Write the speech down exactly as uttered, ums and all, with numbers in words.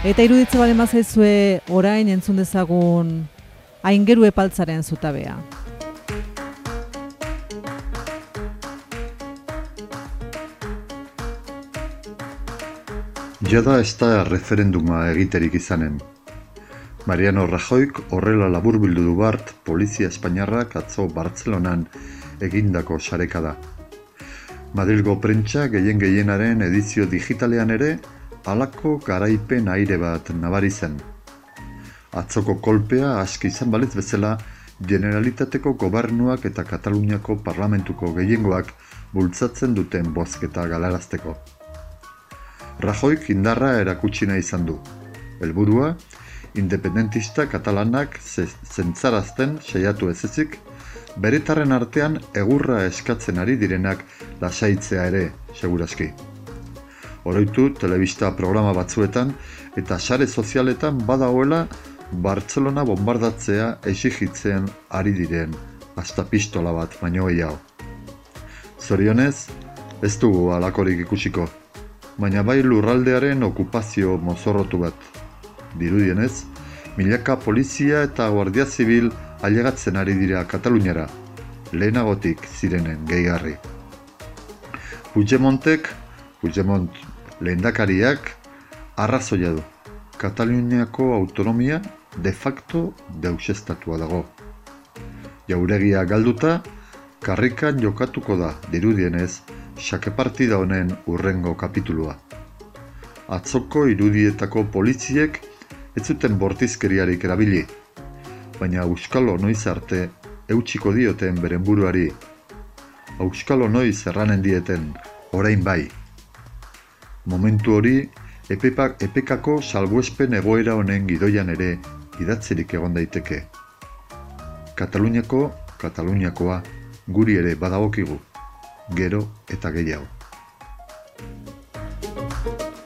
Eta iruditze bale mazaizue orain entzun dezagun Aingeru Epaltzaren zutabea. Jada ez da referenduma egiterik izanen. Mariano Rajoyk horrela laburbildu du bart Polizia Espainiarrak atzo Bartzelonan egindako sareka da. Madrilgo prentsa gehien gehienaren edizio digitalean ere halako garaipen aire bat nabari zen. Atzoko kolpea aski izan balitz bezala Generalitateko gobernuak eta Kataluniako parlamentuko gehiengoak bultzatzen duten bozketa galarazteko. Rajoyk indarra erakutsi nahi izan du. Helburua, independentista katalanak zentzarazten saiatu ez ezik, beretarren artean egurra eskatzen ari direnak lasaitzea ere, segurazki. Oroitu telebista programa batzuetan eta sare sozialetan badagoela Bartzelona bombardatzea exigitzen ari diren, hasta pistola bat baino gehiago. Zorionez, ez dugu halakorik ikusiko, baina bai lurraldearen okupazio mozorrotu bat. Dirudienez, milaka polizia eta guardia zibil ailegatzen ari dira Kataluniara, lehenagotik zirenen gehigarri. Puigdemontek, Puigdemont lehendakariak, arrazoia du. Kataluniako autonomia de facto deusestatua dago. Jauregia galduta, karrikan jokatuko da, dirudienez, xake partida honen urrengo kapitulua. Atzoko irudietako poliziek ez zuten bortizkeriarik erabili, baina auskalo noiz arte eutsiko dioten beren buruari. Auskalo noiz erranen dieten, orain bai. Momentu hori, epepak, epekako salbuespen egoera honen gidoian ere idatzerik egon daiteke. Kataluniako, Kataluniakoa, guri ere badagokigu, gero eta gehiago.